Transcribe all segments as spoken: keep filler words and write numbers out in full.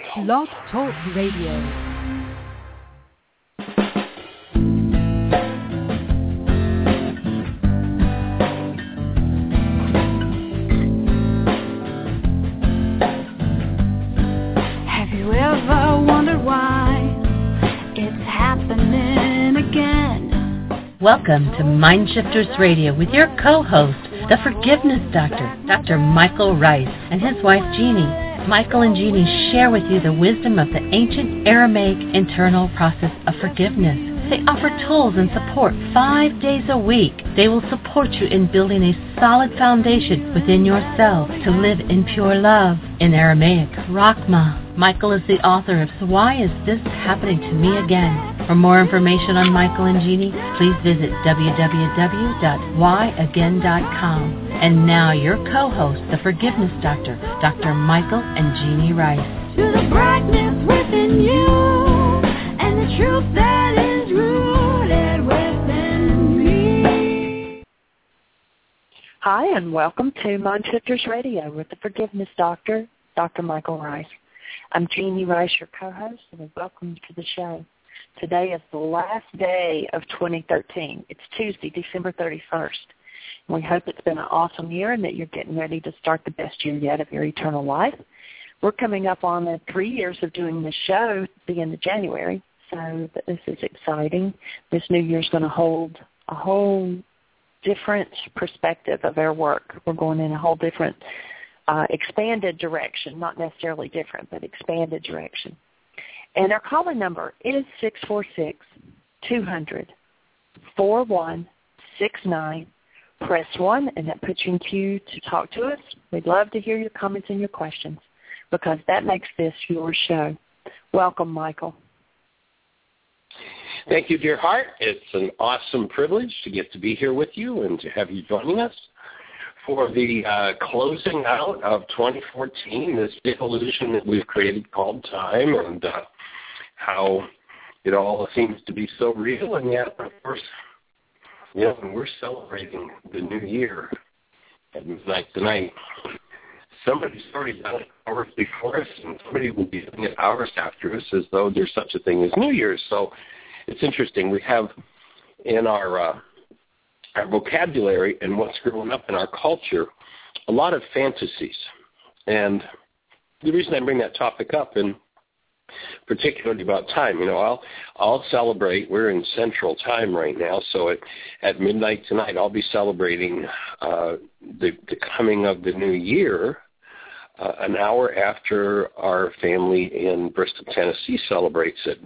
Blog Talk Radio. Welcome to Mindshifters Radio with your co-host, the Forgiveness Doctor, Doctor Michael Ryce, and his wife Jeanie. Michael and Jeanie share with you the wisdom of the ancient Aramaic internal process of forgiveness. They offer tools and support five days a week. They will support you in building a solid foundation within yourself to live in pure love. In Aramaic, Rachma. Michael is the author of So Why Is This Happening to Me Again? For more information on Michael and Jeanie, please visit w w w dot why again dot com. And now your co-host, the Forgiveness Doctor, Doctor Michael and Jeanie Ryce. To the brightness within you, and the truth that is rooted within me. Hi, and welcome to Mindshifters Radio with the Forgiveness Doctor, Doctor Michael Ryce. I'm Jeanie Ryce, your co-host, and welcome to the show. Today is the last day of twenty thirteen. It's Tuesday, December thirty-first. We hope it's been an awesome year and that you're getting ready to start the best year yet of your eternal life. We're coming up on the three years of doing this show at the end of January, so this is exciting. This new year is going to hold a whole different perspective of our work. We're going in a whole different, uh, expanded direction, not necessarily different, but expanded direction. And our calling number is six four six, two hundred, four one six nine. Press one, and that puts you in queue to talk to us. We'd love to hear your comments and your questions because that makes this your show. Welcome, Michael. Thank you, dear heart. It's an awesome privilege to get to be here with you and to have you joining us for the uh, closing out of twenty fourteen, this big illusion that we've created called time, and uh, how it all seems to be so real, and yet, of course, you know, when we're celebrating the new year at midnight tonight, somebody's already done it hours before us, and somebody will be doing it hours after us as though there's such a thing as New Year's. So it's interesting. We have in our uh, our vocabulary and what's growing up in our culture a lot of fantasies. And the reason I bring that topic up, and particularly about time, you know, I'll I'll celebrate. We're in Central Time right now, so at, at midnight tonight, I'll be celebrating uh, the, the coming of the new year uh, an hour after our family in Bristol, Tennessee celebrates it.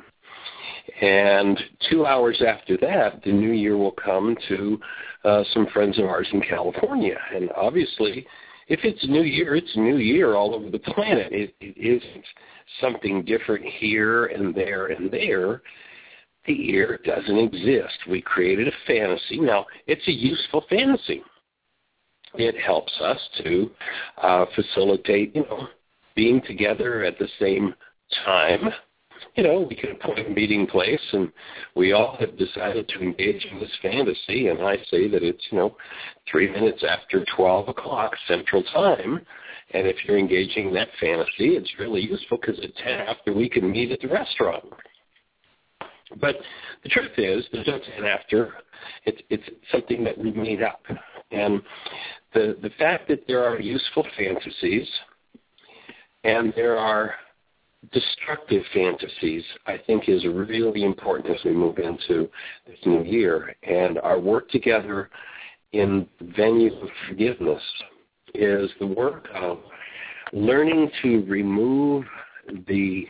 And two hours after that, the new year will come to uh, some friends of ours in California. And obviously, if it's New Year, it's New Year all over the planet. It, it isn't something different here and there and there. The year doesn't exist. We created a fantasy. Now, it's a useful fantasy. It helps us to uh, facilitate, you know, being together at the same time. You know, we can appoint a meeting place, and we all have decided to engage in this fantasy, and I say that it's, you know, three minutes after twelve o'clock Central Time, and if you're engaging in that fantasy, it's really useful because at ten after we can meet at the restaurant. But the truth is, there's no ten after. It's, it's something that we made up. And the, the fact that there are useful fantasies and there are destructive fantasies, I think, is really important as we move into this new year. And our work together in the venue of forgiveness is the work of learning to remove the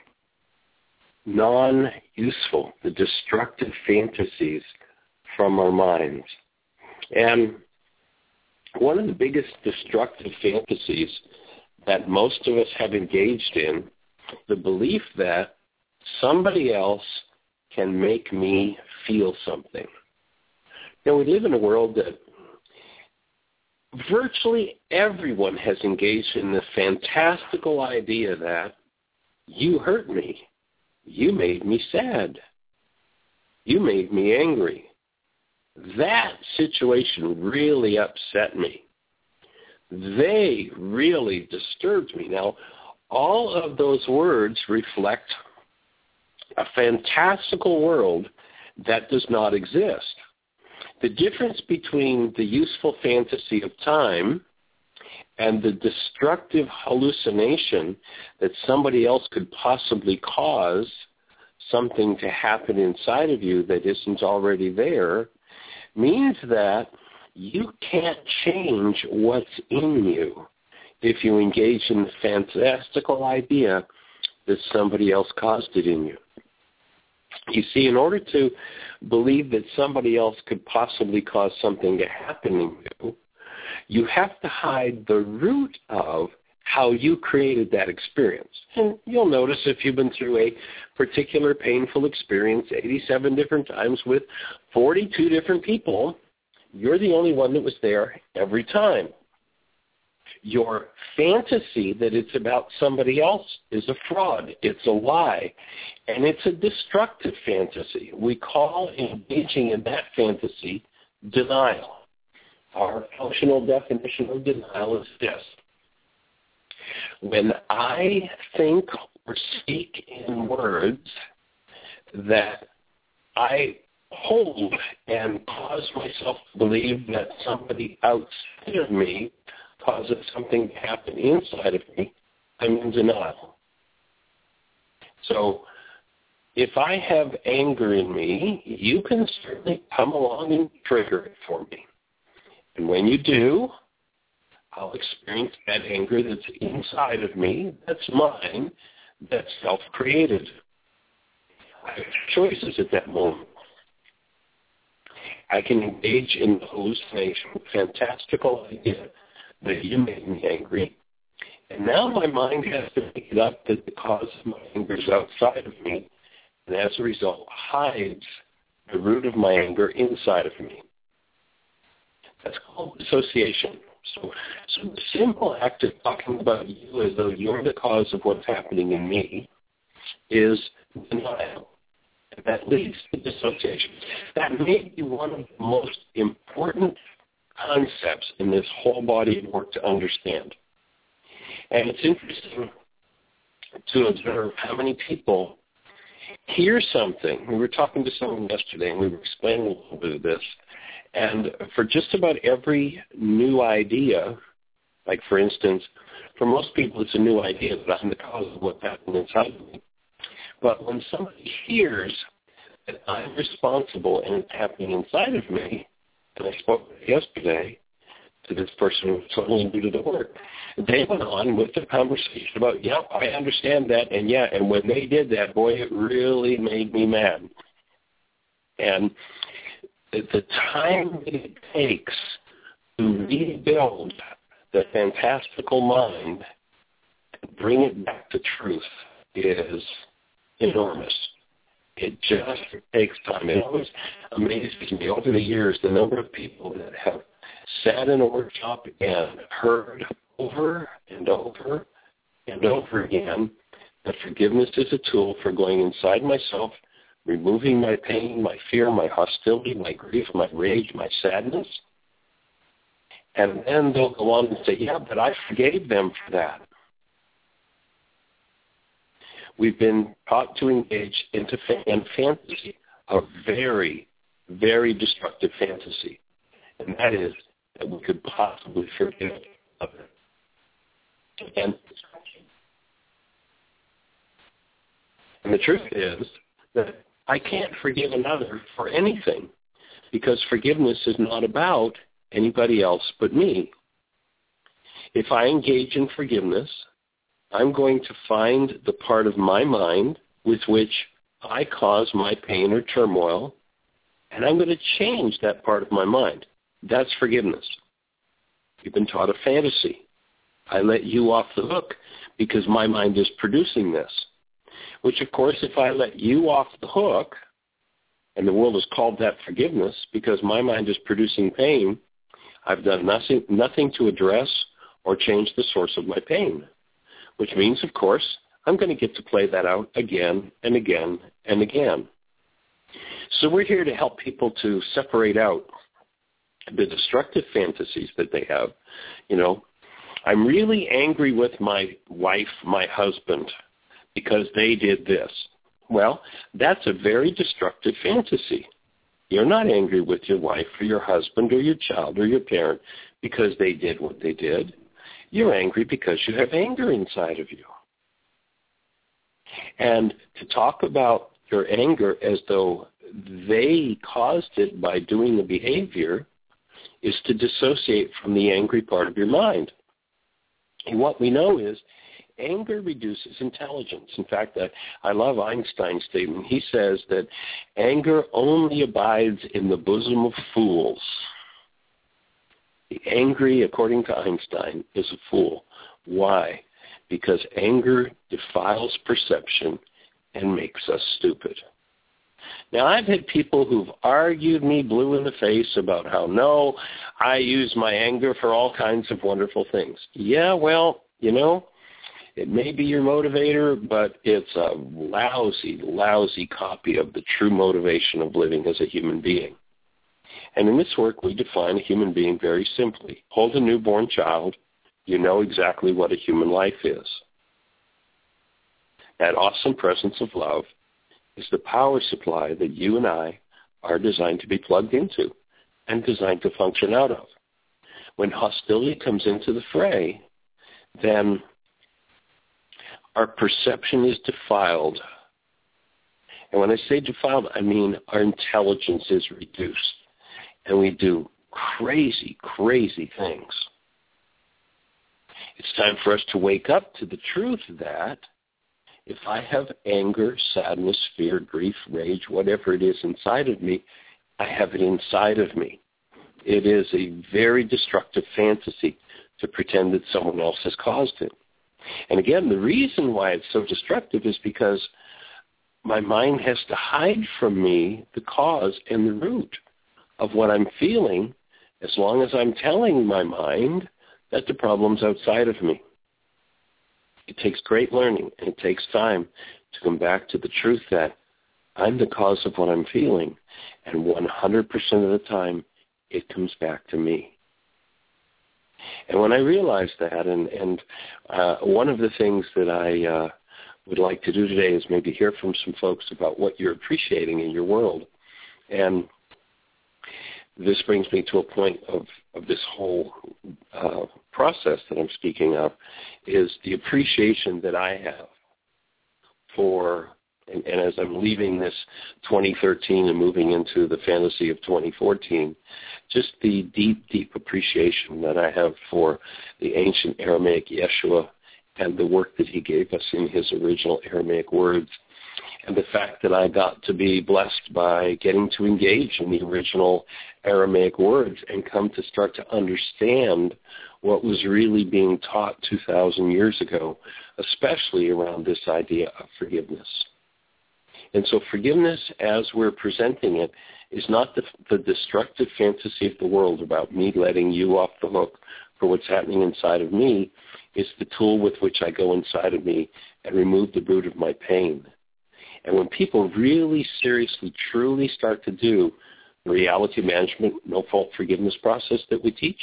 non-useful, the destructive fantasies from our minds. And one of the biggest destructive fantasies that most of us have engaged in, the belief that somebody else can make me feel something. Now, we live in a world that virtually everyone has engaged in the fantastical idea that you hurt me, you made me sad, you made me angry. That situation really upset me. They really disturbed me. Now, all of those words reflect a fantastical world that does not exist. The difference between the useful fantasy of time and the destructive hallucination that somebody else could possibly cause something to happen inside of you that isn't already there means that you can't change what's in you if you engage in the fantastical idea that somebody else caused it in you. You see, in order to believe that somebody else could possibly cause something to happen in you, you have to hide the root of how you created that experience. And you'll notice if you've been through a particular painful experience eighty-seven different times with forty-two different people, you're the only one that was there every time. Your fantasy that it's about somebody else is a fraud. It's a lie. And it's a destructive fantasy. We call engaging in that fantasy denial. Our functional definition of denial is this. When I think or speak in words that I hold and cause myself to believe that somebody outside of me causes something to happen inside of me, I'm in denial. So if I have anger in me, you can certainly come along and trigger it for me. And when you do, I'll experience that anger that's inside of me, that's mine, that's self-created. I have choices at that moment. I can engage in the hallucination, fantastical idea that you made me angry. And now my mind has to pick it up that the cause of my anger is outside of me, and as a result hides the root of my anger inside of me. That's called dissociation. So, so the simple act of talking about you as though you're the cause of what's happening in me is denial. And that leads to dissociation. That may be one of the most important concepts in this whole body of work to understand. And it's interesting to observe how many people hear something. We were talking to someone yesterday, and we were explaining a little bit of this. And for just about every new idea, like for instance, for most people it's a new idea that I'm the cause of what's happening inside of me. But when somebody hears that I'm responsible and it's happening inside of me, and I spoke yesterday to this person who was totally new to the work, they went on with the conversation about, yeah, I understand that, and yeah, and when they did that, boy, it really made me mad. And the time that it takes to rebuild the fantastical mind and bring it back to truth is enormous. It just takes time. It always amazes me over the years the number of people that have sat in a workshop and heard over and over and over again that forgiveness is a tool for going inside myself, removing my pain, my fear, my hostility, my grief, my rage, my sadness. And then they'll go on and say, yeah, but I forgave them for that. We've been taught to engage into in fantasy, a very, very destructive fantasy. And that is that we could possibly forgive others. And, and the truth is that I can't forgive another for anything because forgiveness is not about anybody else but me. If I engage in forgiveness, I'm going to find the part of my mind with which I cause my pain or turmoil, and I'm going to change that part of my mind. That's forgiveness. You've been taught a fantasy. I let you off the hook because my mind is producing this. Which, of course, if I let you off the hook, and the world has called that forgiveness because my mind is producing pain, I've done nothing, nothing to address or change the source of my pain. Which means, of course, I'm going to get to play that out again and again and again. So we're here to help people to separate out the destructive fantasies that they have. You know, I'm really angry with my wife, my husband, because they did this. Well, that's a very destructive fantasy. You're not angry with your wife or your husband or your child or your parent because they did what they did. You're angry because you have anger inside of you. And to talk about your anger as though they caused it by doing the behavior is to dissociate from the angry part of your mind. And what we know is anger reduces intelligence. In fact, I, I love Einstein's statement. He says that anger only abides in the bosom of fools. The angry, according to Einstein, is a fool. Why? Because anger defiles perception and makes us stupid. Now, I've had people who've argued me blue in the face about how, no, I use my anger for all kinds of wonderful things. Yeah, well, you know, it may be your motivator, but it's a lousy, lousy copy of the true motivation of living as a human being. And in this work, we define a human being very simply. Hold a newborn child, you know exactly what a human life is. That awesome presence of love is the power supply that you and I are designed to be plugged into and designed to function out of. When hostility comes into the fray, then our perception is defiled. And when I say defiled, I mean our intelligence is reduced. And we do crazy, crazy things. It's time for us to wake up to the truth that if I have anger, sadness, fear, grief, rage, whatever it is inside of me, I have it inside of me. It is a very destructive fantasy to pretend that someone else has caused it. And again, the reason why it's so destructive is because my mind has to hide from me the cause and the root of what I'm feeling, as long as I'm telling my mind that the problem's outside of me. It takes great learning, and it takes time to come back to the truth that I'm the cause of what I'm feeling, and one hundred percent of the time, it comes back to me. And when I realized that, and, and uh, one of the things that I uh, would like to do today is maybe hear from some folks about what you're appreciating in your world. And this brings me to a point of, of this whole uh, process that I'm speaking of, is the appreciation that I have for, and, and as I'm leaving this twenty thirteen and moving into the fantasy of twenty fourteen, just the deep, deep appreciation that I have for the ancient Aramaic Yeshua and the work that he gave us in his original Aramaic words, and the fact that I got to be blessed by getting to engage in the original Aramaic words and come to start to understand what was really being taught two thousand years ago, especially around this idea of forgiveness. And so forgiveness, as we're presenting it, is not the, the destructive fantasy of the world about me letting you off the hook for what's happening inside of me. It's the tool with which I go inside of me and remove the root of my pain. And when people really seriously, truly start to do the reality management, no-fault forgiveness process that we teach,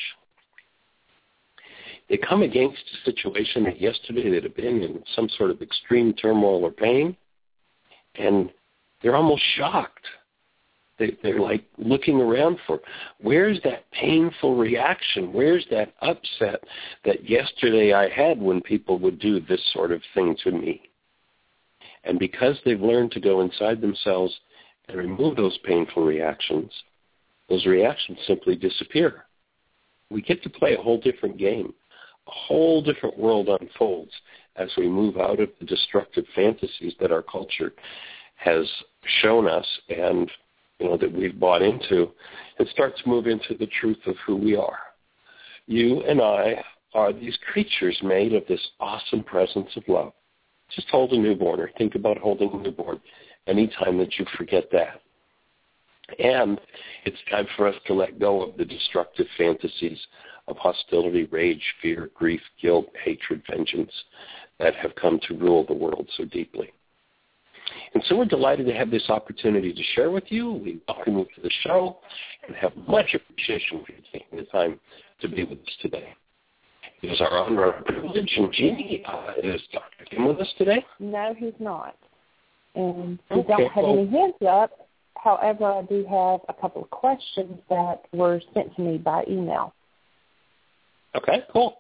they come against a situation that yesterday they'd have been in some sort of extreme turmoil or pain, and they're almost shocked. They, they're like looking around for, where's that painful reaction? Where's that upset that yesterday I had when people would do this sort of thing to me? And because they've learned to go inside themselves and remove those painful reactions, those reactions simply disappear. We get to play a whole different game. A whole different world unfolds as we move out of the destructive fantasies that our culture has shown us and, you know, that we've bought into, and start to move into the truth of who we are. You and I are these creatures made of this awesome presence of love. Just hold a newborn, or think about holding a newborn anytime that you forget that. And it's time for us to let go of the destructive fantasies of hostility, rage, fear, grief, guilt, hatred, vengeance that have come to rule the world so deeply. And so we're delighted to have this opportunity to share with you. We welcome you to the show and have much appreciation for you taking the time to be with us today. It is our honor and privilege, and Jeannie, uh, is Doctor Kim with us today? No, he's not. And we Okay, don't have well, any hands up. However, I do have a couple of questions that were sent to me by email. Okay, cool.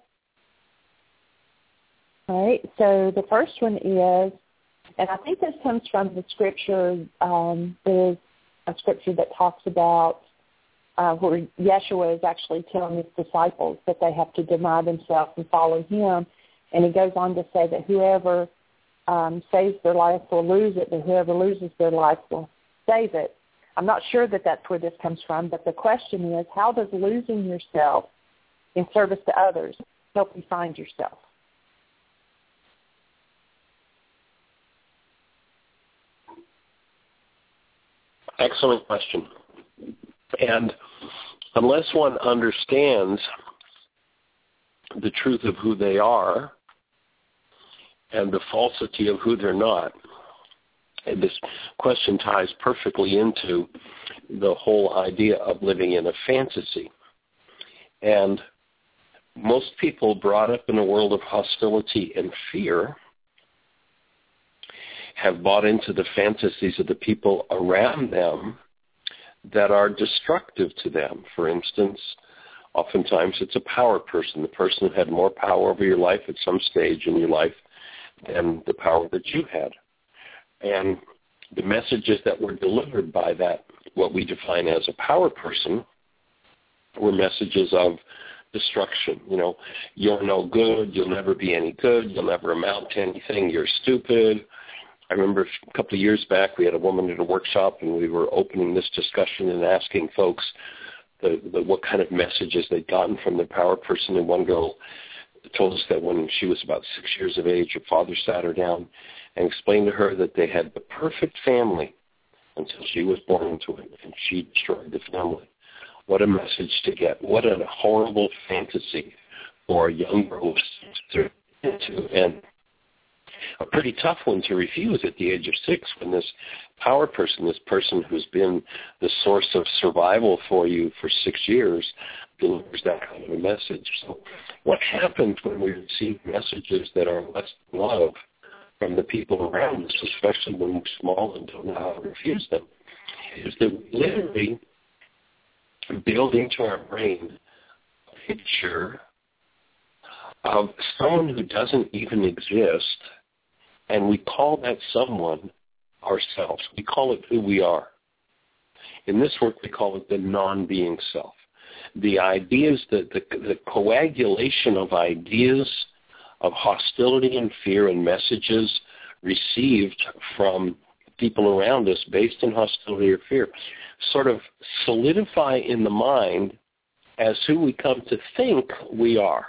All right, so the first one is, and I think this comes from the scripture, um, there's a scripture that talks about uh, where Yeshua is actually telling his disciples that they have to deny themselves and follow him. And he goes on to say that whoever um, saves their life will lose it, but whoever loses their life will save it. I'm not sure that that's where this comes from, but the question is, how does losing yourself in service to others help you find yourself? Excellent question. And unless one understands the truth of who they are and the falsity of who they're not, and this question ties perfectly into the whole idea of living in a fantasy. And most people brought up in a world of hostility and fear have bought into the fantasies of the people around them that are destructive to them. For instance, oftentimes it's a power person, the person who had more power over your life at some stage in your life than the power that you had. And the messages that were delivered by that, what we define as a power person, were messages of destruction. You know, you're no good, you'll never be any good, you'll never amount to anything, you're stupid. I remember a couple of years back we had a woman at a workshop and we were opening this discussion and asking folks the, the, what kind of messages they'd gotten from their power person. And one girl told us that when she was about six years of age, her father sat her down and explained to her that they had the perfect family until she was born into it, and she destroyed the family. What a message to get. What a horrible fantasy for a young girl to into, and a pretty tough one to refuse at the age of six when this power person, this person who's been the source of survival for you for six years, delivers that kind of a message. So what happens when we receive messages that are less than love from the people around us, especially when we're small and don't know how to refuse them, is that we literally build into our brain a picture of someone who doesn't even exist, and we call that someone ourselves. We call it who we are. In this work, we call it the non-being self. The ideas, the, the, the coagulation of ideas of hostility and fear and messages received from people around us based in hostility or fear sort of solidify in the mind as who we come to think we are.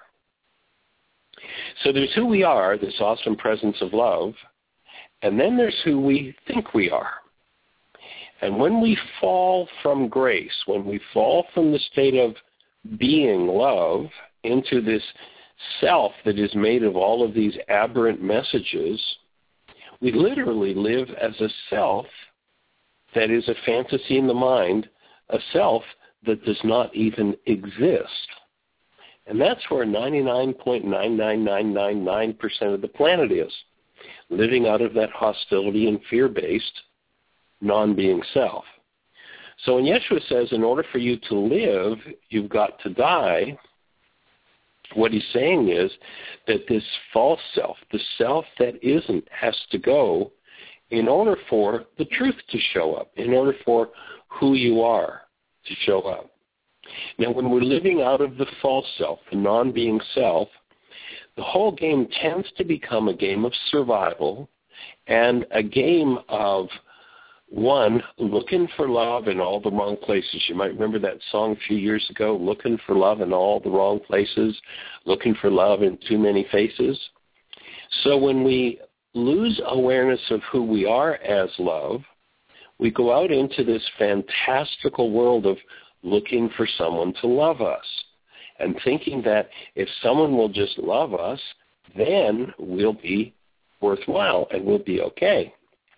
So there's who we are, this awesome presence of love, and then there's who we think we are. And when we fall from grace, when we fall from the state of being love into this self that is made of all of these aberrant messages, we literally live as a self that is a fantasy in the mind, a self that does not even exist. And that's where ninety-nine point nine nine nine nine nine percent of the planet is, living out of that hostility and fear-based non-being self. So when Yeshua says, in order for you to live, you've got to die, what he's saying is that this false self, the self that isn't, has to go in order for the truth to show up, in order for who you are to show up. Now, when we're living out of the false self, the non-being self, the whole game tends to become a game of survival and a game of, one, looking for love in all the wrong places. You might remember that song a few years ago, looking for love in all the wrong places, looking for love in too many faces. So when we lose awareness of who we are as love, we go out into this fantastical world of looking for someone to love us and thinking that if someone will just love us, then we'll be worthwhile and we'll be okay.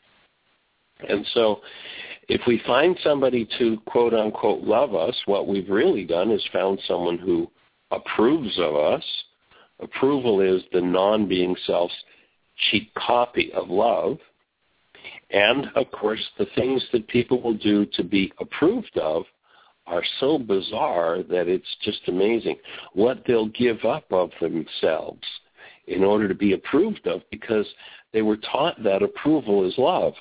And so if we find somebody to quote-unquote love us, what we've really done is found someone who approves of us, Approval is the non-being self's cheap copy of love. And, of course, the things that people will do to be approved of are so bizarre that it's just amazing what they'll give up of themselves in order to be approved of, because they were taught that approval is love.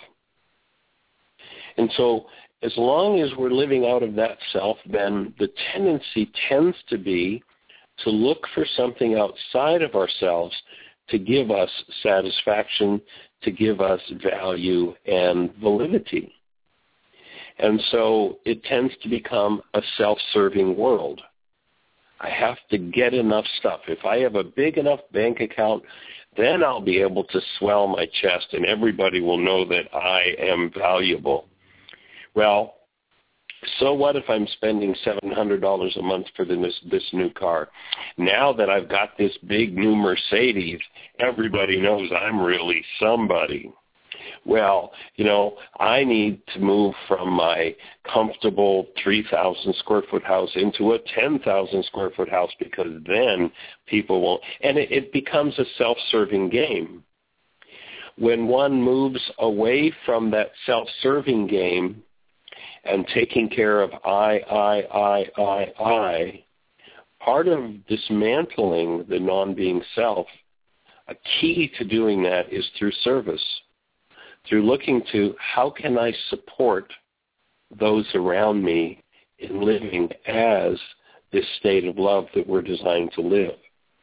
And so as long as we're living out of that self, then the tendency tends to be to look for something outside of ourselves to give us satisfaction, to give us value and validity. And so it tends to become a self-serving world. I have to get enough stuff. If I have a big enough bank account, then I'll be able to swell my chest and everybody will know that I am valuable. Well, so what if I'm spending seven hundred dollars a month for this, this new car? Now that I've got this big new Mercedes, everybody knows I'm really somebody. Well, you know, I need to move from my comfortable three thousand square foot house into a ten thousand square foot house, because then people won't. And it, it becomes a self-serving game. When one moves away from that self-serving game and taking care of I, I, I, I, I, part of dismantling the non-being self, a key to doing that is through service, through looking to how can I support those around me in living as this state of love that we're designed to live.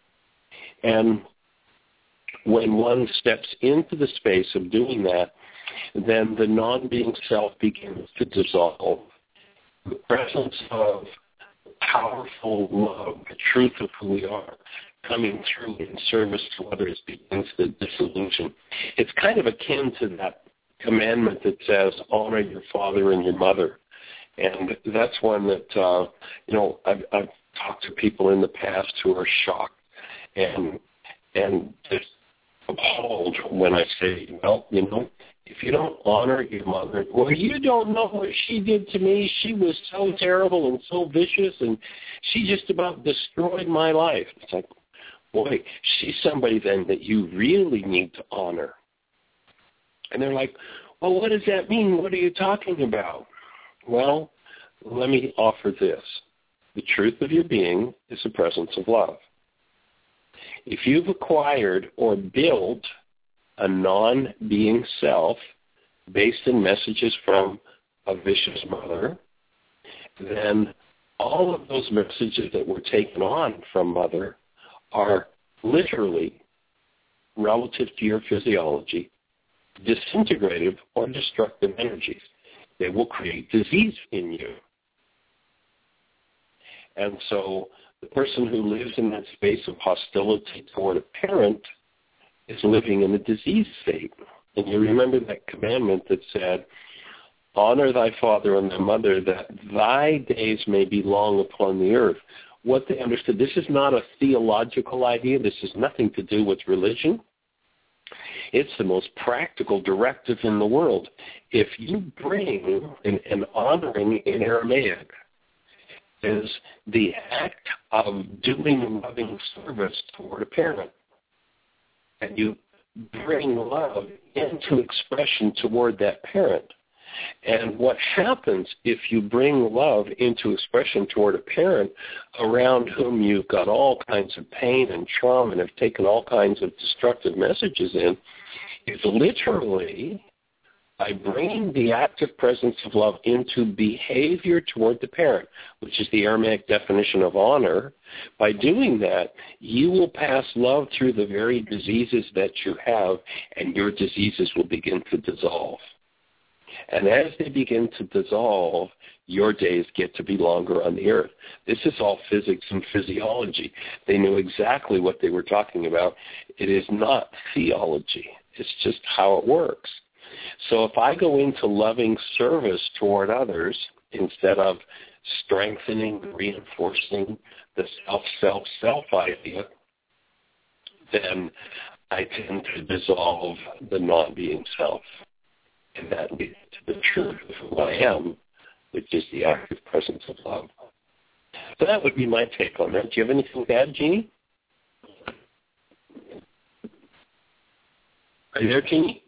And when one steps into the space of doing that, then the non-being self begins to dissolve. The presence of powerful love, the truth of who we are, coming through in service to others begins the dissolution. It's kind of akin to that commandment that says, honor your father and your mother. And that's one that, uh, you know, I've, I've talked to people in the past who are shocked and and just appalled when I say, well, you know, if you don't honor your mother, well, you don't know what she did to me. She was so terrible and so vicious, and she just about destroyed my life. It's like, boy, she's somebody then that you really need to honor. And they're like, well, what does that mean? What are you talking about? Well, let me offer this. The truth of your being is the presence of love. If you've acquired or built a non-being self based in messages from a vicious mother, then all of those messages that were taken on from mother are literally, relative to your physiology, disintegrative or destructive energies. They will create disease in you. And so the person who lives in that space of hostility toward a parent is living in a disease state. And you remember that commandment that said, honor thy father and thy mother, that thy days may be long upon the earth. What they understood, this is not a theological idea. This has nothing to do with religion. It's the most practical directive in the world. If you bring, and, and honoring in Aramaic is the act of doing loving service toward a parent. And you bring love into expression toward that parent. And what happens if you bring love into expression toward a parent around whom you've got all kinds of pain and trauma and have taken all kinds of destructive messages in, is literally by bringing the active presence of love into behavior toward the parent, which is the Aramaic definition of honor. By doing that, you will pass love through the very diseases that you have, and your diseases will begin to dissolve. And as they begin to dissolve, your days get to be longer on the earth. This is all physics and physiology. They knew exactly what they were talking about. It is not theology. It's just how it works. So if I go into loving service toward others instead of strengthening, reinforcing the self, self, self idea, then I tend to dissolve the non-being self. And that leads to the truth of who I am, which is the active presence of love. So that would be my take on that. Do you have anything to add, Jeannie? Are you there, Jeannie?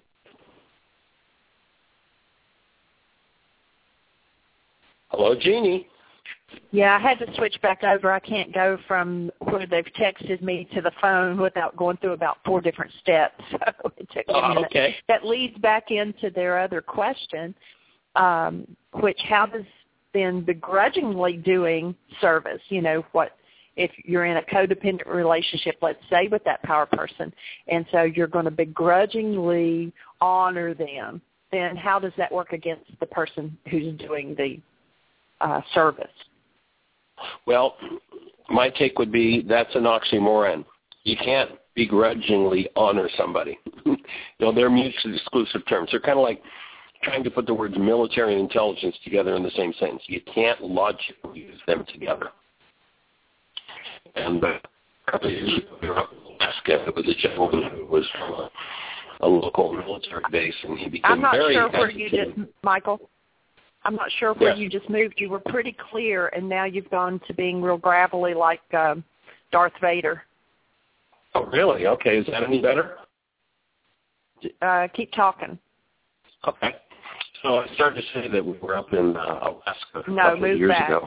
Hello, Jeannie. Yeah, I had to switch back over. I can't go from where they've texted me to the phone without going through about four different steps. So it took me a Oh, minute. okay. That leads back into their other question, um, which how does then begrudgingly doing service, you know, what if you're in a codependent relationship, let's say, with that power person, and so you're going to begrudgingly honor them, then how does that work against the person who's doing the uh, service? Well, my take would be that's an oxymoron. You can't begrudgingly honor somebody. You know, they're mutually exclusive terms. They're kind of like trying to put the words military and intelligence together in the same sentence. You can't logically use them together. And uh, a couple of years ago, we were up in Alaska. There was a gentleman who was from a, a local military base, and he became I'm not very sure where agitated. you just, Michael, I'm not sure where Yes. you just moved. You were pretty clear, and now you've gone to being real gravelly like um, Darth Vader. Oh, really? Okay. Is that any better? Uh, keep talking. Okay. So I started to say that we were up in uh, Alaska a No, couple move of years back. ago.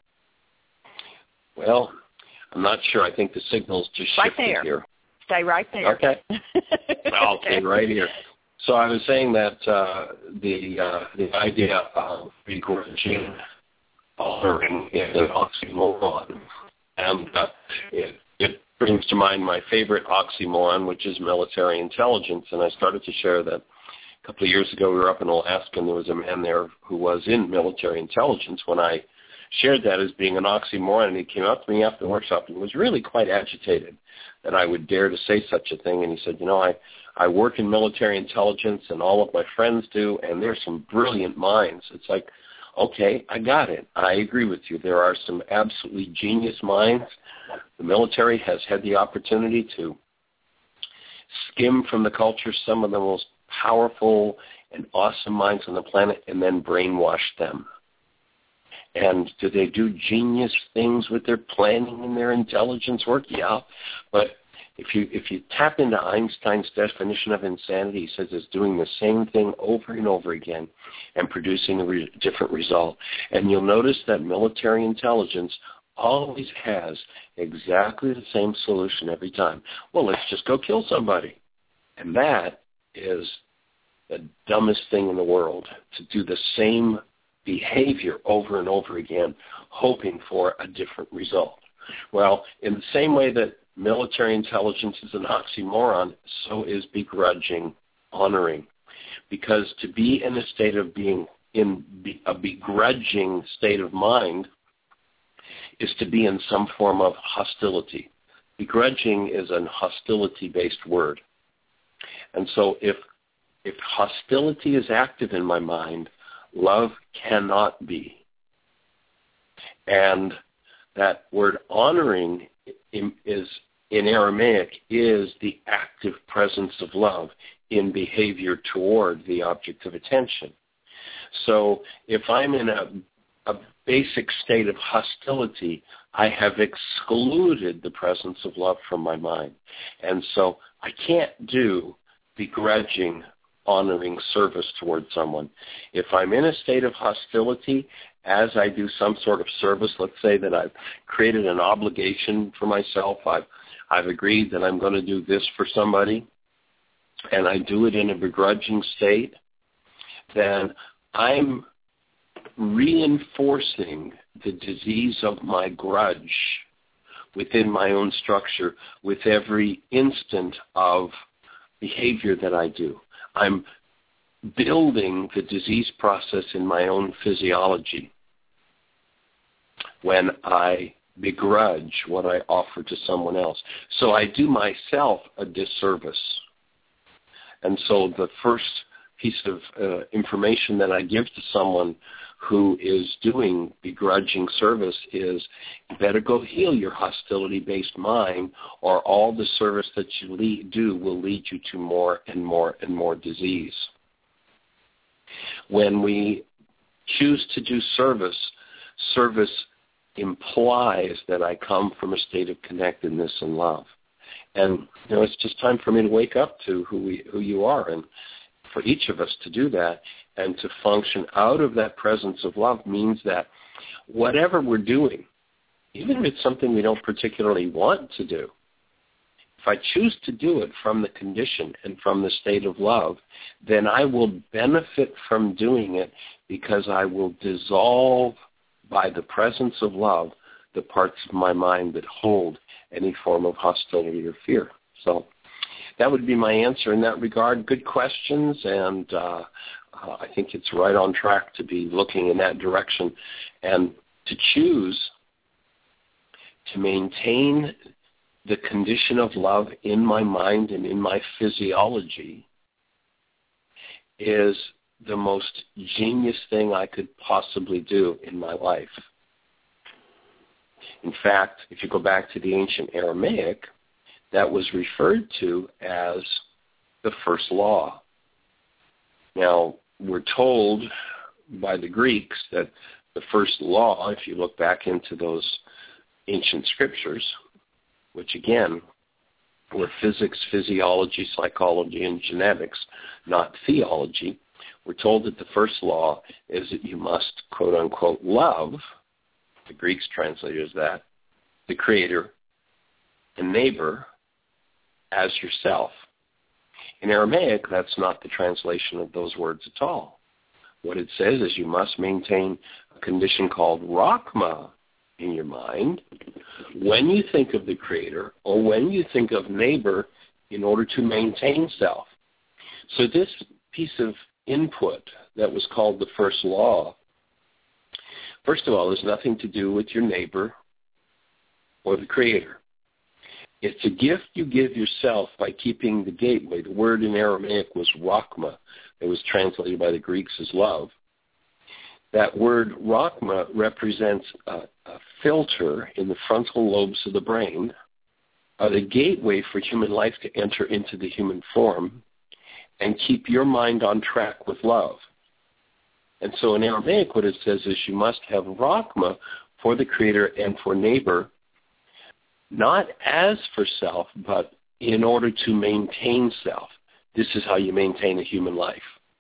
Well, I'm not sure. I think the signal's just Right shifted there. here. Stay right there. Okay. I'll stay right here. So I was saying that uh, the uh, the idea of begrudging honoring is an oxymoron, and uh, it, it brings to mind my favorite oxymoron, which is military intelligence. And I started to share that a couple of years ago we were up in Alaska, and there was a man there who was in military intelligence. When I shared that as being an oxymoron, and he came up to me after the workshop and was really quite agitated that I would dare to say such a thing. And he said, you know, I, I work in military intelligence, and all of my friends do, and there's some brilliant minds. It's like, okay, I got it. I agree with you. There are some absolutely genius minds. The military has had the opportunity to skim from the culture some of the most powerful and awesome minds on the planet and then brainwash them. And do they do genius things with their planning and their intelligence work? Yeah. But if you if you tap into Einstein's definition of insanity, he says it's doing the same thing over and over again and producing a re- different result. And you'll notice that military intelligence always has exactly the same solution every time. Well, let's just go kill somebody. And that is the dumbest thing in the world, to do the same behavior over and over again, hoping for a different result. Well, in the same way that military intelligence is an oxymoron, so is begrudging honoring. Because to be in a state of being in a begrudging state of mind is to be in some form of hostility. Begrudging is an hostility-based word. And so if if hostility is active in my mind, love cannot be. And that word honoring is, in Aramaic, is the active presence of love in behavior toward the object of attention. So if I'm in a, a basic state of hostility, I have excluded the presence of love from my mind. And so I can't do begrudging, honoring service towards someone. If I'm in a state of hostility, as I do some sort of service, let's say that I've created an obligation for myself, I've, I've agreed that I'm going to do this for somebody, and I do it in a begrudging state, then I'm reinforcing the disease of my grudge within my own structure with every instant of behavior that I do. I'm building the disease process in my own physiology when I begrudge what I offer to someone else. So I do myself a disservice. And so the first piece of uh, information that I give to someone who is doing begrudging service is, you better go heal your hostility-based mind, or all the service that you lead, do will lead you to more and more and more disease. When we choose to do service, service implies that I come from a state of connectedness and love. And, you know, it's just time for me to wake up to who we, who you are, and for each of us to do that and to function out of that presence of love means that whatever we're doing, even if it's something we don't particularly want to do, if I choose to do it from the condition and from the state of love, then I will benefit from doing it because I will dissolve by the presence of love the parts of my mind that hold any form of hostility or fear. So that would be my answer in that regard. Good questions, and uh, uh, I think it's right on track to be looking in that direction and to choose to maintain the condition of love in my mind and in my physiology is the most genius thing I could possibly do in my life. In fact, if you go back to the ancient Aramaic, that was referred to as the first law. Now, we're told by the Greeks that the first law, if you look back into those ancient scriptures, which again were physics, physiology, psychology, and genetics, not theology, we're told that the first law is that you must, quote unquote, love, the Greeks translated as that, the Creator, the neighbor, as yourself. In Aramaic, that's not the translation of those words at all. What it says is you must maintain a condition called Rachma in your mind when you think of the Creator or when you think of neighbor in order to maintain self. So this piece of input that was called the first law, first of all, has nothing to do with your neighbor or the Creator. It's a gift you give yourself by keeping the gateway. The word in Aramaic was Rachma. It was translated by the Greeks as love. That word Rachma represents a, a filter in the frontal lobes of the brain, uh, the gateway for human life to enter into the human form and keep your mind on track with love. And so in Aramaic, what it says is you must have Rachma for the Creator and for neighbor, not as for self, but in order to maintain self. This is how you maintain a human life.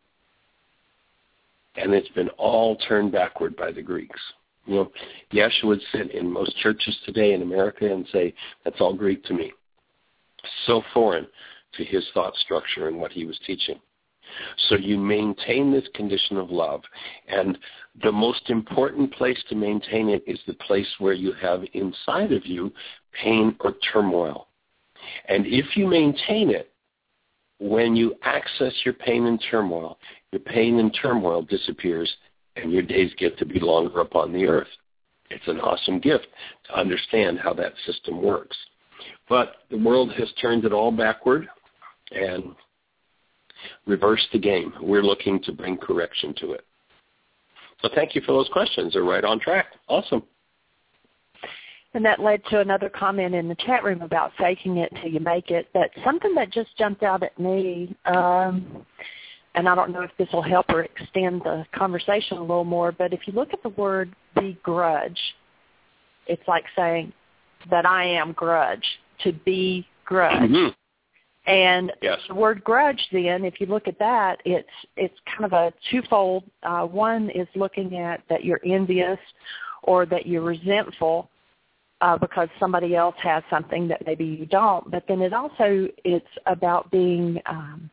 And it's been all turned backward by the Greeks. You know, Yeshua would sit in most churches today in America and say, that's all Greek to me. So foreign to his thought structure and what he was teaching. So you maintain this condition of love, and the most important place to maintain it is the place where you have inside of you pain or turmoil. And if you maintain it, when you access your pain and turmoil, your pain and turmoil disappears and your days get to be longer upon the earth. It's an awesome gift to understand how that system works. But the world has turned it all backward and reversed the game. We're looking to bring correction to it. So thank you for those questions. They're right on track. Awesome. And that led to another comment in the chat room about faking it till you make it. But something that just jumped out at me, um, and I don't know if this will help or extend the conversation a little more, but if you look at the word begrudge, it's like saying that I am grudge, to be grudge. Mm-hmm. And yes. The word grudge then, if you look at that, it's it's kind of a twofold. Uh, one is looking at that you're envious or that you're resentful uh, because somebody else has something that maybe you don't. But then it also, it's about being, um,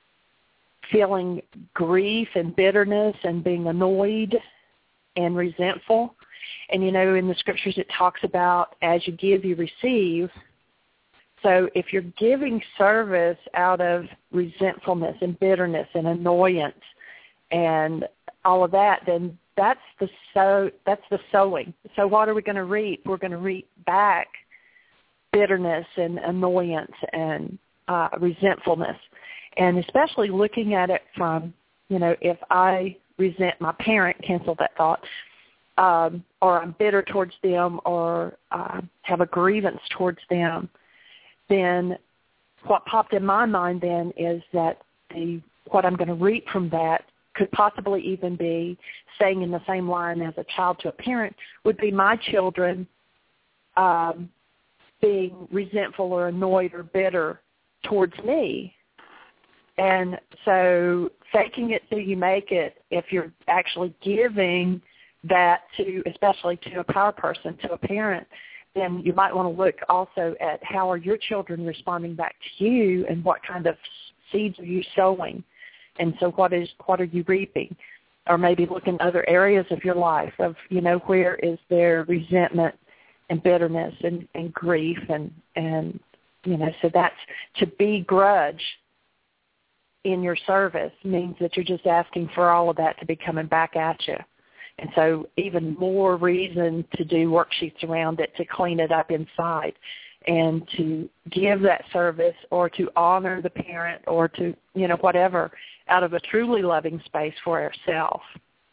feeling grief and bitterness and being annoyed and resentful. And, you know, in the scriptures it talks about as you give, you receive. So if you're giving service out of resentfulness and bitterness and annoyance and all of that, then that's the sow, that's the sowing. So what are we going to reap? We're going to reap back bitterness and annoyance and uh, resentfulness. And especially looking at it from, you know, if I resent my parent, cancel that thought, um, or I'm bitter towards them or uh, have a grievance towards them, then what popped in my mind then is that the what I'm going to reap from that could possibly even be saying in the same line as a child to a parent would be my children um, being resentful or annoyed or bitter towards me. And so faking it till you make it, if you're actually giving that to, especially to a power person, to a parent, then you might want to look also at how are your children responding back to you and what kind of seeds are you sowing. And so what is what are you reaping? Or maybe look in other areas of your life of, you know, where is there resentment and bitterness and, and grief and, and, you know, so that's to begrudge in your service means that you're just asking for all of that to be coming back at you. And so even more reason to do worksheets around it, to clean it up inside and to give that service or to honor the parent or to, you know, whatever, out of a truly loving space for ourselves.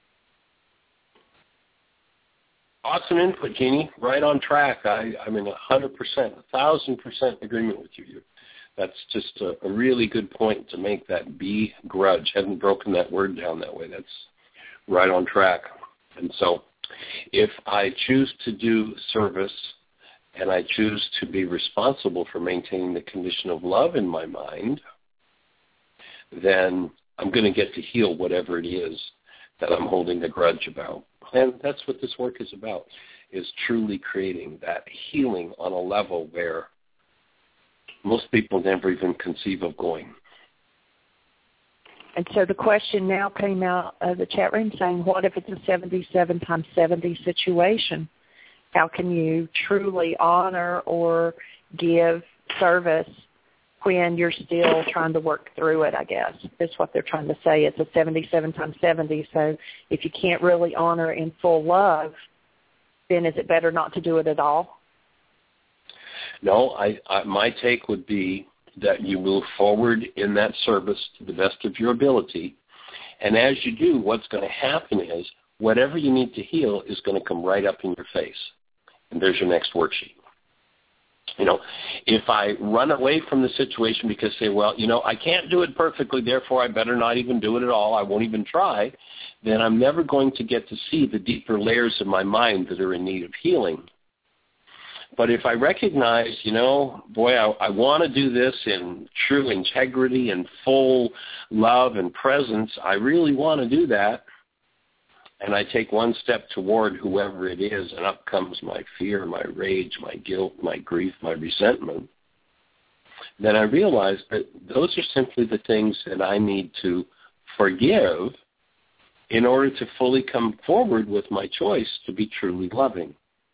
Awesome input, Jeannie. Right on track. I, I'm in one hundred percent, one thousand percent agreement with you. you that's just a, a really good point to make, that begrudge. Haven't broken that word down that way. That's right on track. And so if I choose to do service and I choose to be responsible for maintaining the condition of love in my mind, then I'm going to get to heal whatever it is that I'm holding a grudge about. And that's what this work is about, is truly creating that healing on a level where most people never even conceive of going. And so the question now came out of the chat room saying, what if it's a seventy-seven times seventy situation? How can you truly honor or give service when you're still trying to work through it, I guess, is what they're trying to say. It's a seventy-seven times seventy, so if you can't really honor in full love, then is it better not to do it at all? No, I, I, my take would be that you move forward in that service to the best of your ability, and as you do, what's going to happen is whatever you need to heal is going to come right up in your face, and there's your next worksheet. You know, if I run away from the situation because say, well, you know, I can't do it perfectly, therefore I better not even do it at all, I won't even try, then I'm never going to get to see the deeper layers of my mind that are in need of healing. But if I recognize, you know, boy, I, I want to do this in true integrity and full love and presence, I really want to do that, and I take one step toward whoever it is, and up comes my fear, my rage, my guilt, my grief, my resentment, then I realize that those are simply the things that I need to forgive in order to fully come forward with my choice to be truly loving.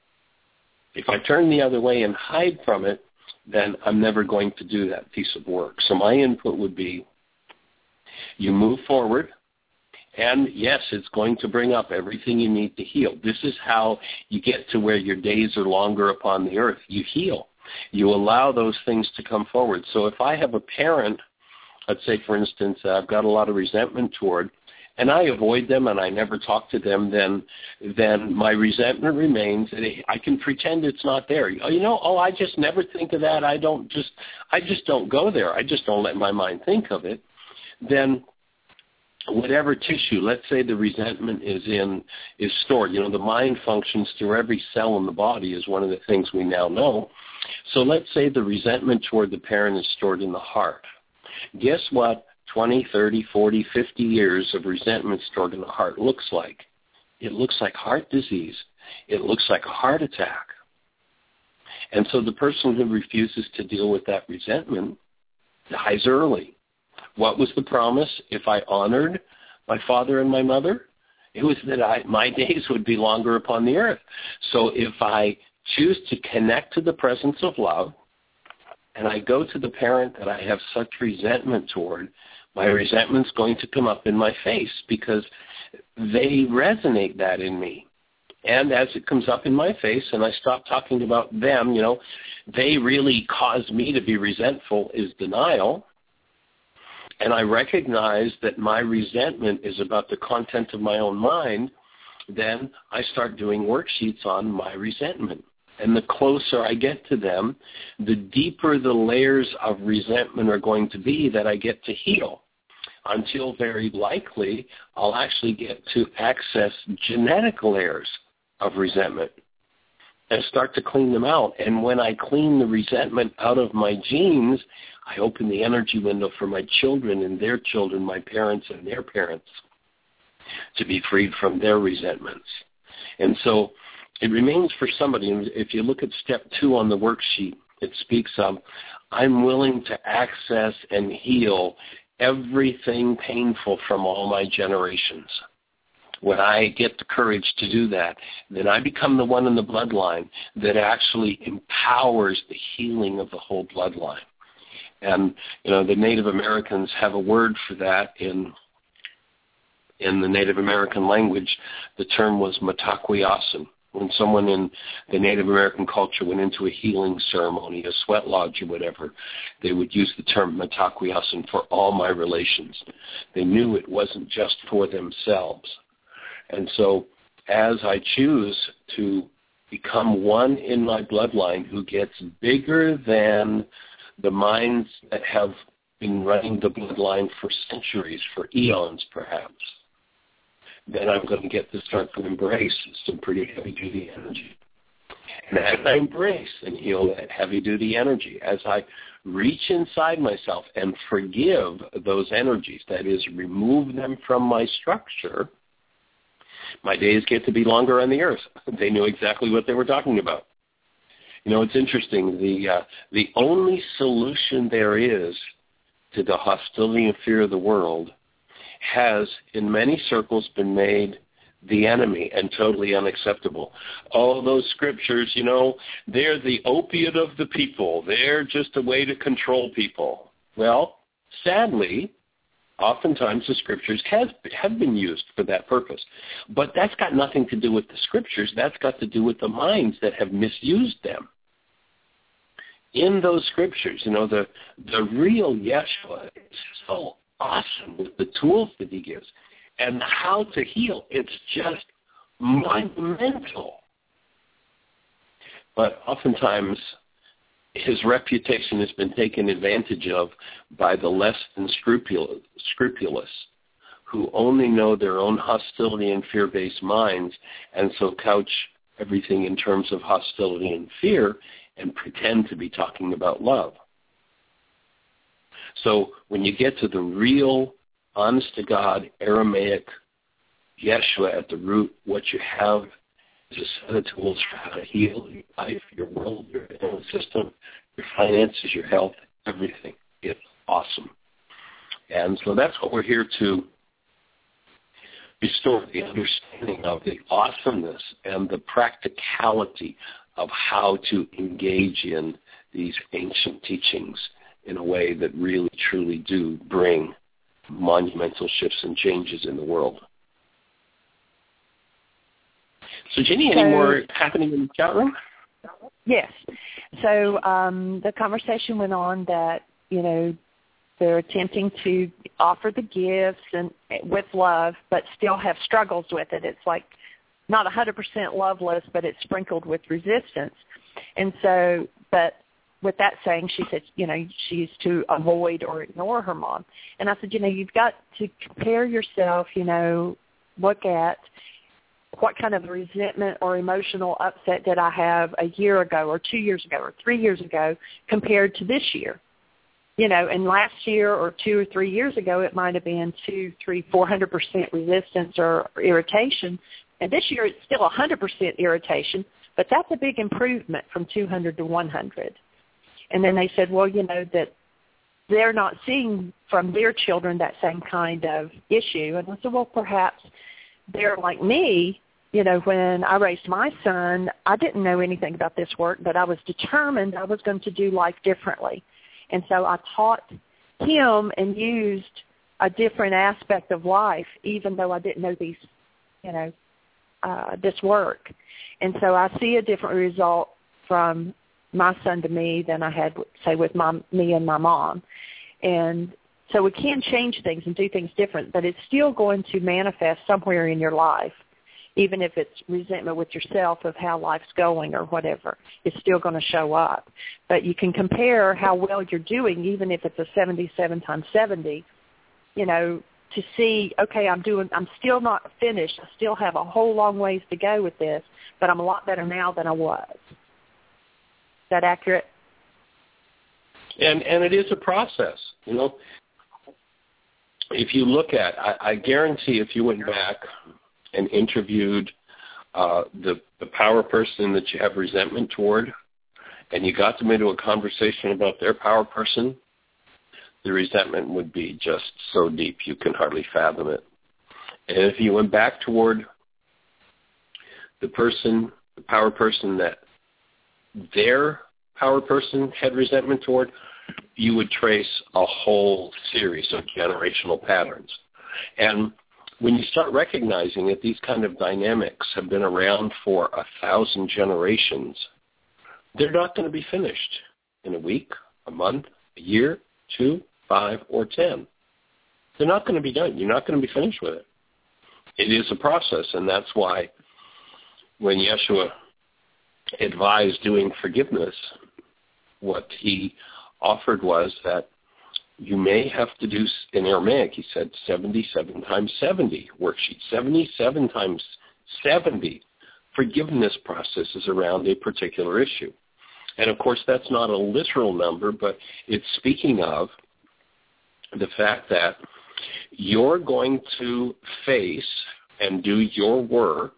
If I turn the other way and hide from it, then I'm never going to do that piece of work. So my input would be, you move forward, and yes, it's going to bring up everything you need to heal. This is how you get to where your days are longer upon the earth. You heal. You allow those things to come forward. So if I have a parent, let's say, for instance, uh, I've got a lot of resentment toward, and I avoid them and I never talk to them, then then my resentment remains. I can pretend it's not there. You know, oh, I just never think of that. I don't just, I just don't go there. I just don't let my mind think of it. Then whatever tissue, let's say the resentment is in, is stored. You know, the mind functions through every cell in the body is one of the things we now know. So let's say the resentment toward the parent is stored in the heart. Guess what twenty, thirty, forty, fifty years of resentment stored in the heart looks like? It looks like heart disease. It looks like a heart attack. And so the person who refuses to deal with that resentment dies early. What was the promise if I honored my father and my mother? It was that I, my days would be longer upon the earth. So if I choose to connect to the presence of love, and I go to the parent that I have such resentment toward, my resentment's going to come up in my face because they resonate that in me. And as it comes up in my face and I stop talking about them, you know, they really cause me to be resentful is denial. And I recognize that my resentment is about the content of my own mind, then I start doing worksheets on my resentment. And the closer I get to them, the deeper the layers of resentment are going to be that I get to heal, until very likely I'll actually get to access genetic layers of resentment. and start to clean them out. And when I clean the resentment out of my genes, I open the energy window for my children and their children, my parents and their parents, to be freed from their resentments. And so it remains for somebody, and if you look at step two on the worksheet, it speaks of, I'm willing to access and heal everything painful from all my generations. When I get the courage to do that, then I become the one in the bloodline that actually empowers the healing of the whole bloodline. And, you know, the Native Americans have a word for that in in the Native American language. The term was mitakuye-oyasin. When someone in the Native American culture went into a healing ceremony, a sweat lodge or whatever, they would use the term mitakuye-oyasin for all my relations. They knew it wasn't just for themselves. And so as I choose to become one in my bloodline who gets bigger than the minds that have been running the bloodline for centuries, for eons perhaps, then I'm going to get to start to embrace some pretty heavy-duty energy. And as I embrace and heal that heavy-duty energy, as I reach inside myself and forgive those energies, that is, remove them from my structure, my days get to be longer on the earth. They knew exactly what they were talking about. You know, it's interesting. The uh, the only solution there is to the hostility and fear of the world has, in many circles, been made the enemy and totally unacceptable. All those scriptures, you know, they're the opiate of the people. They're just a way to control people. Well, sadly, oftentimes the scriptures has, have been used for that purpose. But that's got nothing to do with the scriptures. That's got to do with the minds that have misused them. In those scriptures, you know, the, the real Yeshua is so awesome with the tools that he gives and how to heal. It's just monumental. But oftentimes his reputation has been taken advantage of by the less than scrupulous, scrupulous who only know their own hostility and fear-based minds, and so couch everything in terms of hostility and fear and pretend to be talking about love. So when you get to the real, honest-to-God, Aramaic Yeshua at the root, what you have is a set of tools for how to heal your life, your world, your energy system, your finances, your health, everything. It's awesome. And so that's what we're here to restore, the understanding of the awesomeness and the practicality of how to engage in these ancient teachings in a way that really, truly do bring monumental shifts and changes in the world. So, Jenny, any so, more happening in the chat room? Yes. So um, the conversation went on that, you know, they're attempting to offer the gifts and with love, but still have struggles with it. It's like not one hundred percent loveless, but it's sprinkled with resistance. And so, but with that saying, she said, you know, she's to avoid or ignore her mom. And I said, you know, you've got to compare yourself, you know, look at what kind of resentment or emotional upset did I have a year ago or two years ago or three years ago compared to this year. You know, and last year or two or three years ago, it might have been two, three, four hundred percent resistance or irritation. And this year it's still one hundred percent irritation, but that's a big improvement from two hundred to one hundred. And then they said, well, you know, that they're not seeing from their children that same kind of issue. And I said, well, perhaps they're like me. You know, when I raised my son, I didn't know anything about this work, but I was determined I was going to do life differently. And so I taught him and used a different aspect of life, even though I didn't know these, you know, uh, this work. And so I see a different result from my son to me than I had, say, with my, me and my mom. And so we can change things and do things different, but it's still going to manifest somewhere in your life, even if it's resentment with yourself of how life's going or whatever. It's still going to show up. But you can compare how well you're doing, even if it's a seventy-seven times seventy, you know, to see, okay, I'm doing, I'm still not finished. I still have a whole long ways to go with this, but I'm a lot better now than I was. Is that accurate? And and it is a process, you know. If you look at, I, I guarantee if you went back and interviewed uh, the, the power person that you have resentment toward, and you got them into a conversation about their power person, the resentment would be just so deep you can hardly fathom it. And if you went back toward the person, the power person that their power person had resentment toward, you would trace a whole series of generational patterns. And when you start recognizing that these kind of dynamics have been around for a thousand generations, they're not going to be finished in a week, a month, a year, two, five, or ten. They're not going to be done. You're not going to be finished with it. It is a process, and that's why when Yeshua advised doing forgiveness, what he offered was that you may have to do, in Aramaic, he said seventy-seven times seventy worksheet, seventy-seven times seventy forgiveness processes around a particular issue. And, of course, that's not a literal number, but it's speaking of the fact that you're going to face and do your work,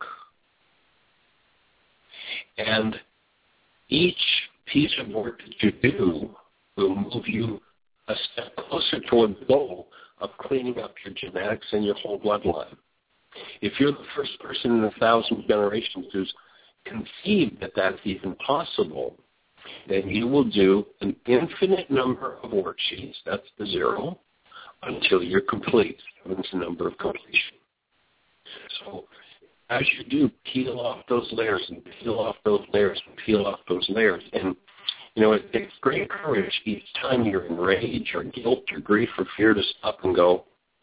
and each piece of work that you do will move you a step closer toward the goal of cleaning up your genetics and your whole bloodline. If you're the first person in a thousand generations who's conceived that that's even possible, then you will do an infinite number of worksheets, that's the zero, until you're complete. That's the number of completion. So as you do, peel off those layers and peel off those layers and peel off those layers. And, you know, it takes great courage each time you're in rage or guilt or grief or fear to stop and go,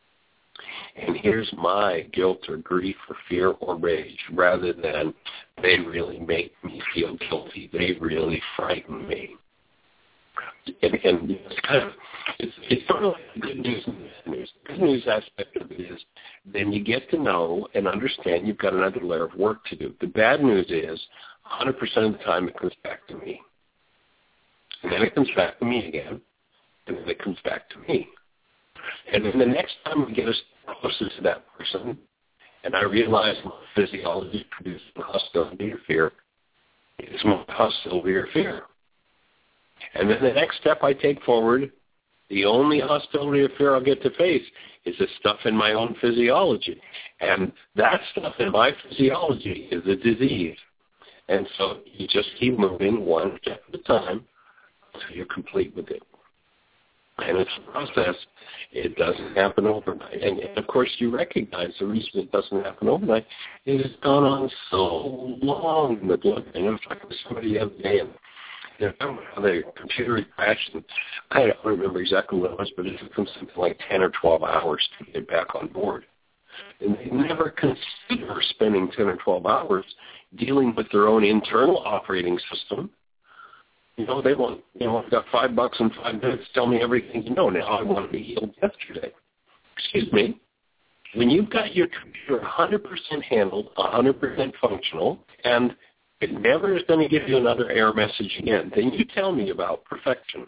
and here's my guilt or grief or fear or rage, rather than they really make me feel guilty. They really frighten me. And, and it's kind of, it's, it's sort of like the good news and the bad news. The good news aspect of it is then you get to know and understand you've got another layer of work to do. The bad news is one hundred percent of the time it comes back to me. And then it comes back to me again, and then it comes back to me. And then the next time we get us closer to that person, and I realize my physiology produces hostility or fear, it's my hostility or fear. And then the next step I take forward, the only hostility or fear I'll get to face is the stuff in my own physiology. And that stuff in my physiology is a disease. And so you just keep moving one step at a time until you're complete with it. And it's a process. It doesn't happen overnight. And, and, of course, you recognize the reason it doesn't happen overnight is it's gone on so long in the blood. And I was talking to somebody the other day, and you know, I don't know how the computer crashed. And I don't remember exactly what it was, but it took them something like ten or twelve hours to get back on board. And they never consider spending ten or twelve hours dealing with their own internal operating system. You know, they want, you know, I've got five bucks in five minutes, tell me everything you know. Now I want to be healed yesterday. Excuse me. When you've got your computer one hundred percent handled, one hundred percent functional, and it never is going to give you another error message again, then you tell me about perfection.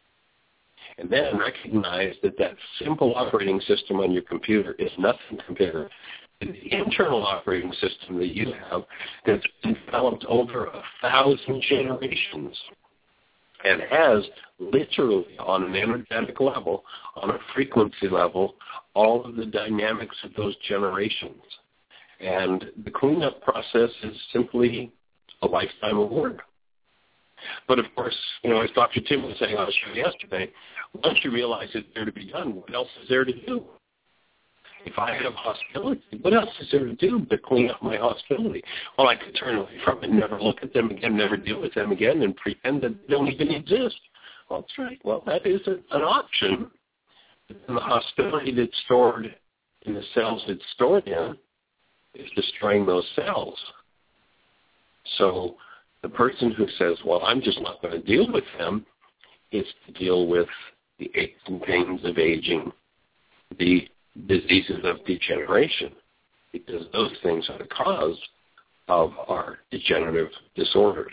And then recognize that that simple operating system on your computer is nothing compared to the internal operating system that you have that's been developed over a thousand generations and has literally on an energetic level, on a frequency level, all of the dynamics of those generations. And the cleanup process is simply a lifetime of work. But, of course, you know, as Doctor Tim was saying on the show yesterday, once you realize it's there to be done, what else is there to do? If I have hostility, what else is there to do but clean up my hostility? Well, I could turn away from it, never look at them again, never deal with them again, and pretend that they don't even exist. Well, that's right. Well, that is a, an option. And the hostility that's stored in the cells it's stored in is destroying those cells. So the person who says, well, I'm just not going to deal with them, is to deal with the aches and pains of aging, the diseases of degeneration, because those things are the cause of our degenerative disorders.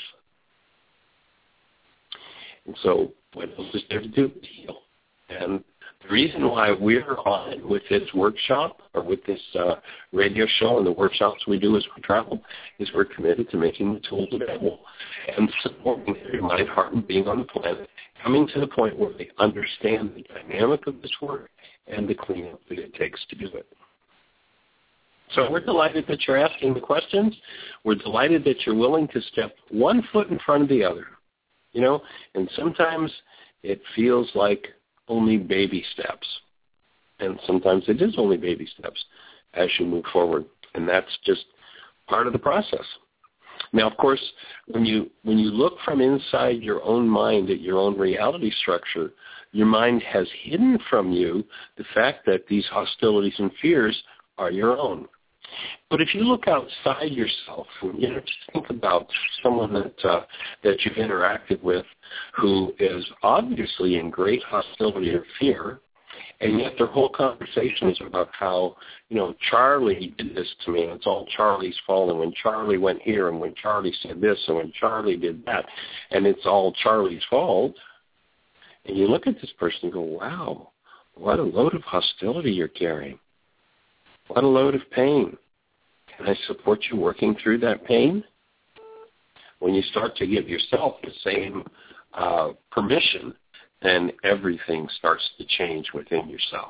And so what else is there to do but heal? And the reason why we're on with this workshop or with this uh, radio show and the workshops we do as we travel is we're committed to making the tools available and supporting every mind, heart, and being on the planet, coming to the point where they understand the dynamic of this work and the cleanup that it takes to do it. So we're delighted that you're asking the questions. We're delighted that you're willing to step one foot in front of the other, you know, and sometimes it feels like only baby steps. And sometimes it is only baby steps as you move forward. And that's just part of the process. Now, of course, when you when you look from inside your own mind at your own reality structure, your mind has hidden from you the fact that these hostilities and fears are your own. But if you look outside yourself, you know, just think about someone that uh, that you've interacted with who is obviously in great hostility or fear, and yet their whole conversation is about how, you know, Charlie did this to me, and it's all Charlie's fault, and when Charlie went here, and when Charlie said this, and when Charlie did that, and it's all Charlie's fault. And you look at this person and go, wow, what a load of hostility you're carrying. What a load of pain. Can I support you working through that pain? When you start to give yourself the same uh, permission, then everything starts to change within yourself.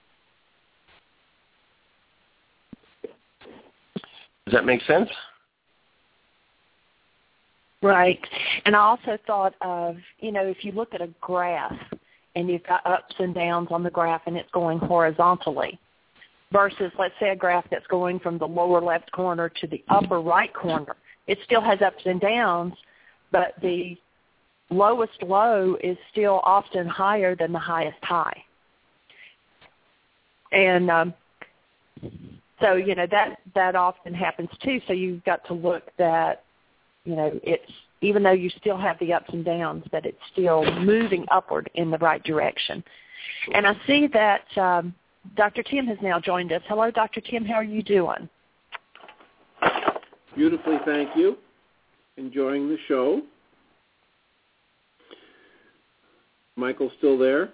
Does that make sense? Right. And I also thought of, you know, if you look at a graph and you've got ups and downs on the graph and it's going horizontally, versus, let's say, a graph that's going from the lower left corner to the upper right corner. It still has ups and downs, but the lowest low is still often higher than the highest high. And um, so, you know, that, that often happens too. So you've got to look that, you know, it's, even though you still have the ups and downs, that it's still moving upward in the right direction. And I see that um, Doctor Tim has now joined us. Hello, Doctor Tim. How are you doing? Beautifully, thank you. Enjoying the show. Michael still there?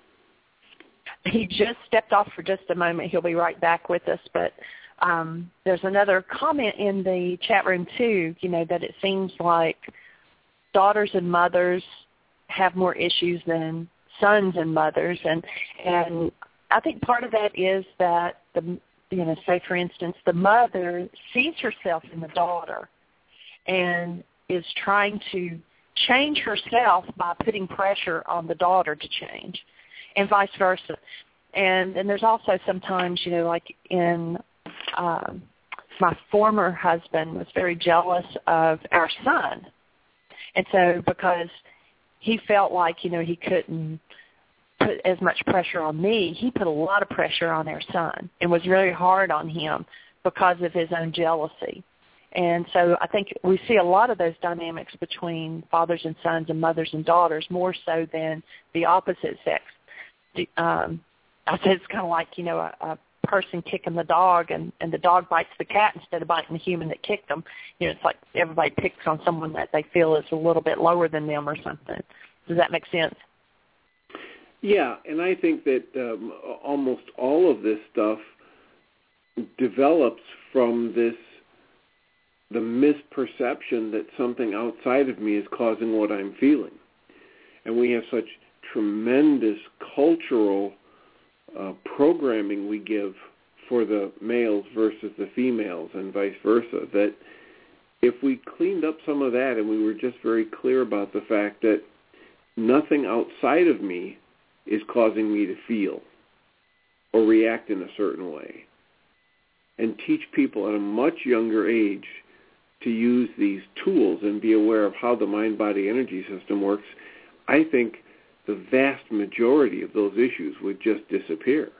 He just stepped off for just a moment. He'll be right back with us. But um, there's another comment in the chat room, too, you know, that it seems like daughters and mothers have more issues than sons and mothers. And, and I think part of that is that, the you know, say, for instance, the mother sees herself in the daughter and is trying to change herself by putting pressure on the daughter to change, and vice versa. And and there's also sometimes, you know, like in um, my former husband was very jealous of our son. And so because he felt like, you know, he couldn't put as much pressure on me, he put a lot of pressure on our son and was very hard on him because of his own jealousy. And so I think we see a lot of those dynamics between fathers and sons and mothers and daughters, more so than the opposite sex. Um, I said it's kind of like, you know, a, a person kicking the dog and, and the dog bites the cat instead of biting the human that kicked them. You know, it's like everybody picks on someone that they feel is a little bit lower than them or something. Does that make sense? Yeah, and I think that um, almost all of this stuff develops from this, the misperception that something outside of me is causing what I'm feeling. And we have such tremendous cultural uh, programming we give for the males versus the females and vice versa, that if we cleaned up some of that and we were just very clear about the fact that nothing outside of me is causing me to feel or react in a certain way, and teach people at a much younger age to use these tools and be aware of how the mind-body energy system works, I think the vast majority of those issues would just disappear.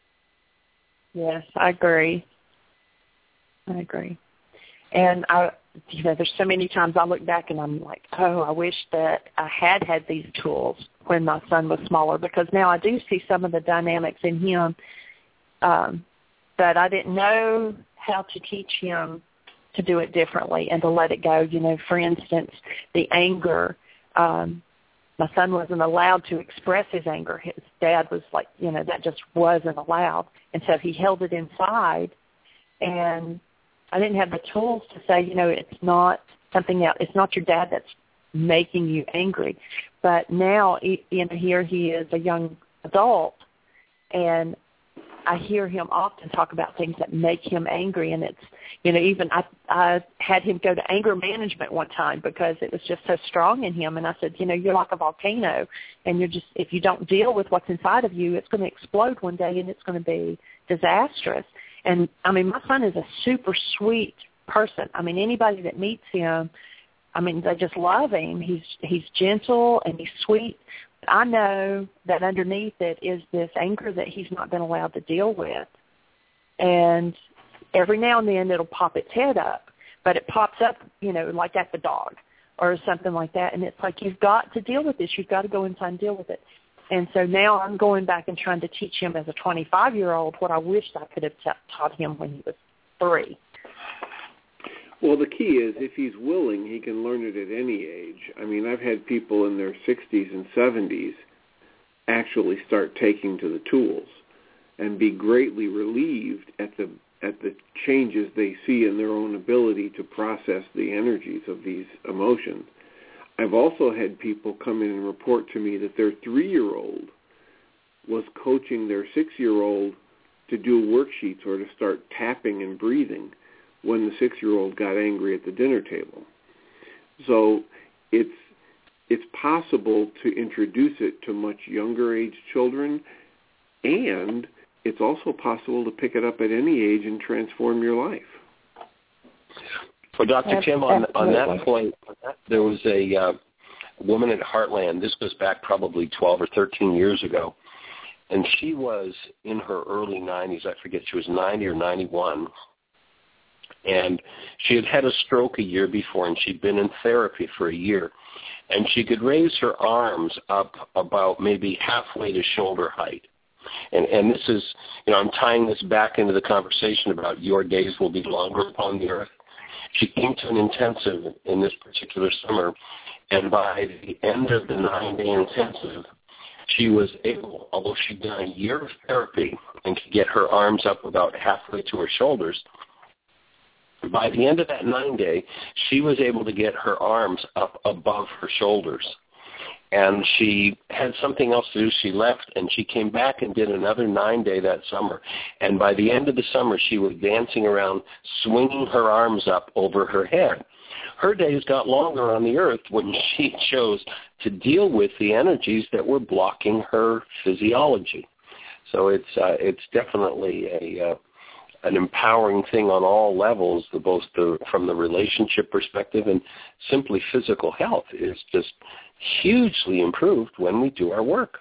Yes, I agree. I agree. And I, you know, there's so many times I look back and I'm like, oh, I wish that I had had these tools when my son was smaller, because now I do see some of the dynamics in him um, that I didn't know how to teach him to do it differently and to let it go. You know, for instance, the anger. Um, my son wasn't allowed to express his anger. His dad was like, you know, that just wasn't allowed. And so he held it inside, and I didn't have the tools to say, you know, it's not something else. It's not your dad that's making you angry. But now, you know, here he is a young adult, and I hear him often talk about things that make him angry, and it's, you know, even I, I had him go to anger management one time because it was just so strong in him, and I said, you know, you're like a volcano, and you're just, if you don't deal with what's inside of you, it's going to explode one day, and it's going to be disastrous. And, I mean, my son is a super sweet person. I mean, anybody that meets him, I mean, they just love him. He's he's gentle and he's sweet. I know that underneath it is this anger that he's not been allowed to deal with. And every now and then it'll pop its head up, but it pops up, you know, like at the dog or something like that. And it's like, you've got to deal with this. You've got to go inside and deal with it. And so now I'm going back and trying to teach him as a twenty-five-year-old what I wished I could have t- taught him when he was three. Well, the key is if he's willing, he can learn it at any age. I mean, I've had people in their sixties and seventies actually start taking to the tools and be greatly relieved at the at the changes they see in their own ability to process the energies of these emotions. I've also had people come in and report to me that their three-year-old was coaching their six-year-old to do worksheets or to start tapping and breathing when the six-year-old got angry at the dinner table. So it's it's possible to introduce it to much younger age children, and it's also possible to pick it up at any age and transform your life. For Doctor Kim, on, on that point, there was a uh, woman at Heartland. This goes back probably twelve or thirteen years ago, and she was in her early nineties. I forget, she was ninety or ninety-one. And she had had a stroke a year before, and she'd been in therapy for a year. And she could raise her arms up about maybe halfway to shoulder height. And, and this is, you know, I'm tying this back into the conversation about your days will be longer upon the earth. She came to an intensive in this particular summer, and by the end of the nine-day intensive, she was able, although she'd done a year of therapy and could get her arms up about halfway to her shoulders, by the end of that nine-day, she was able to get her arms up above her shoulders. And she had something else to do. She left, and she came back and did another nine-day that summer. And by the end of the summer, she was dancing around, swinging her arms up over her head. Her days got longer on the earth when she chose to deal with the energies that were blocking her physiology. So it's uh, it's definitely a... Uh, an empowering thing on all levels, the, both the, from the relationship perspective and simply physical health is just hugely improved when we do our work.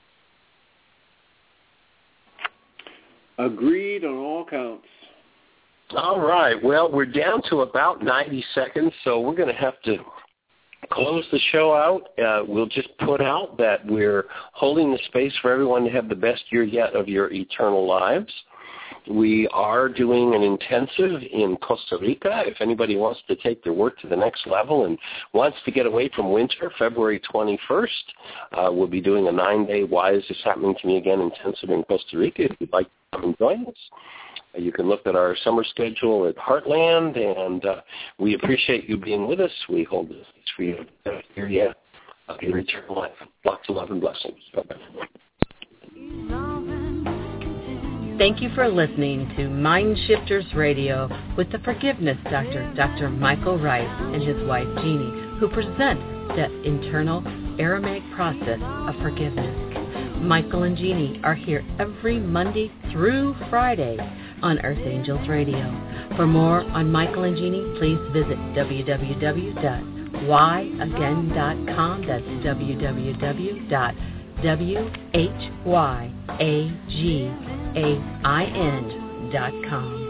Agreed on all counts. All right. Well, we're down to about ninety seconds, so we're going to have to close the show out. Uh, we'll just put out that we're holding the space for everyone to have the best year yet of your eternal lives. We are doing an intensive in Costa Rica. If anybody wants to take their work to the next level and wants to get away from winter, February twenty-first, uh, we'll be doing a nine-day Why Is This Happening to Me Again intensive in Costa Rica. If you'd like to come and join us, uh, you can look at our summer schedule at Heartland, and uh, we appreciate you being with us. We hold this for you here yet of your eternal life. Lots of love and blessings. Bye-bye. Thank you for listening to Mind Shifters Radio with the Forgiveness Doctor, Doctor Michael Rice, and his wife Jeanie, who present the internal Aramaic process of forgiveness. Michael and Jeanie are here every Monday through Friday on Earth Angels Radio. For more on Michael and Jeanie, please visit w w w dot why again dot com. That's w w w dot whyagain dot com.